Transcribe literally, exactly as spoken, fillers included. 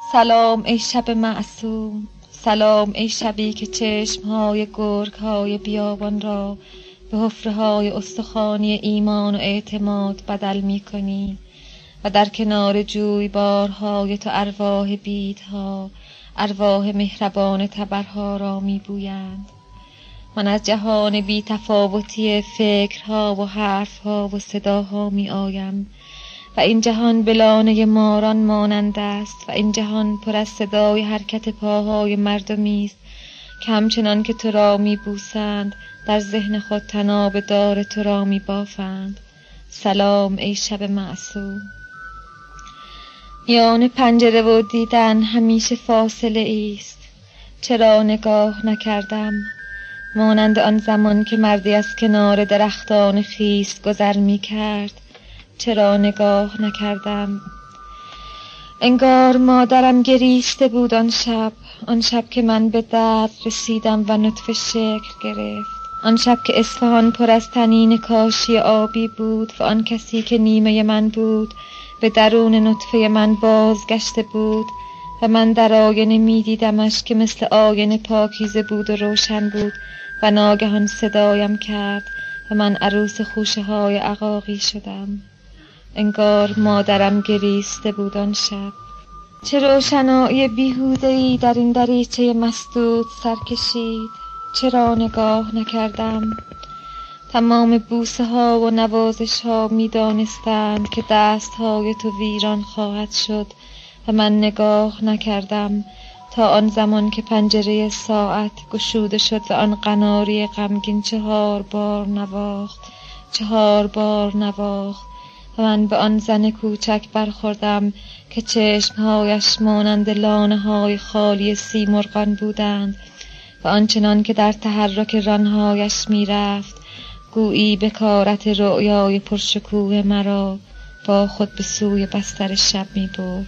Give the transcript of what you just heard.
سلام ای شب معصوم، سلام ای شبی که چشمهای گرگ‌های بیابان را به حفره‌های استخوانی ایمان و اعتماد بدل می‌کنی و در کنار جویبارهای تو ارواح بیدها، ارواح مهربان تبرها را می‌بویند. من از جهان بی تفاوتی فکرها و حرفها و صداها می‌آیم و این جهان به لانه ماران مانند است و این جهان پر از صدای حرکت پاهای مردمی است که همچنان که تو را می‌بوسند در ذهن خود طناب دار تو را می‌بافند. سلام ای شب معصوم. میان پنجره و دیدن همیشه فاصله است. چرا نگاه نکردم؟ مانند آن زمان که مردی از کنار درختان خیس گذر می‌کرد. چرا نگاه نکردم؟ انگار مادرم گریسته بود آن شب، آن شب که من به درد رسیدم و نطفه شکل گرفت، آن شب که اصفهان پر از طنین کاشی آبی بود و آن کسی که نیمه من بود به درون نطفه من بازگشته بود و من در آینه می دیدمش که مثل آینه پاکیزه بود و روشن بود و ناگهان صدایم کرد و من عروس خوشه های عقاقی شدم. انگار مادرم گریسته بود آن شب. چه روشنایی بیهوده‌ای در این دریچه مسدود سر کشید. چرا نگاه نکردم؟ تمام بوسه ها و نوازش ها می دانستند که دست های تو ویران خواهد شد و من نگاه نکردم تا آن زمان که پنجره ساعت گشوده شد و آن قناری غمگین چهار بار نواخت، چهار بار نواخت و من به آن زن کوچک برخوردم که چشمهایش مانند لانه های خالی سیمرغان بودند و آنچنان که در تحرک رانهایش می رفت گویی بکارت رؤیای پرشکوه مرا با خود به سوی بستر شب می برد.